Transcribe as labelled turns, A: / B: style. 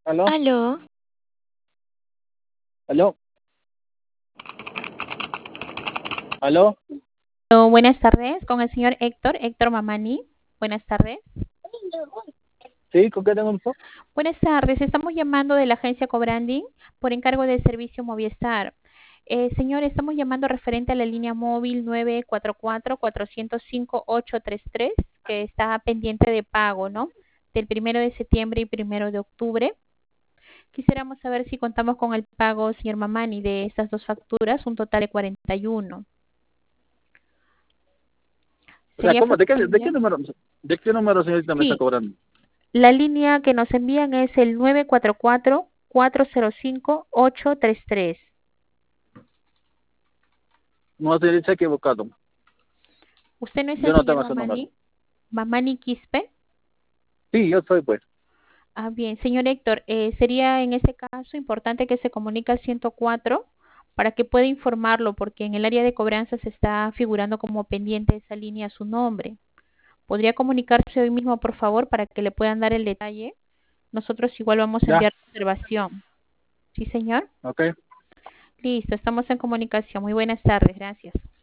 A: ¿Aló?
B: Aló,
A: ¿Aló? ¿Aló?
C: Buenas tardes, con el señor Héctor Mamani. Buenas tardes.
A: ¿Sí? ¿Con qué tengo el gusto?
C: Buenas tardes, estamos llamando de la agencia Cobranding por encargo del servicio Movistar. Señor, estamos llamando referente a la línea móvil 944-405-833 que está pendiente de pago, ¿no? Del 1 de septiembre y 1 de octubre. Quisiéramos saber si contamos con el pago, señor Mamani, de estas dos facturas, un total de 41.
A: O sea,
C: ¿Sería
A: ¿cómo? ¿De qué,
C: factible?
A: de qué número, señorita, me está
C: Sí,
A: cobrando?
C: la línea que nos envían es el 944-405-833.
A: No, señorita, se ha equivocado.
C: ¿Usted no es
A: Yo
C: el
A: no
C: señor
A: tengo ese número.
C: Mamani? ¿Mamani Quispe?
A: Sí, yo soy, pues.
C: Ah, bien. Señor Héctor, sería en ese caso importante que se comunique al 104 para que pueda informarlo, porque en el área de cobranzas está figurando como pendiente esa línea su nombre. ¿Podría comunicarse hoy mismo, por favor, para que le puedan dar el detalle? Nosotros igual vamos a
A: Ya,
C: enviar observación. ¿Sí, señor?
A: ok.
C: Listo, estamos en comunicación. Muy buenas tardes, gracias.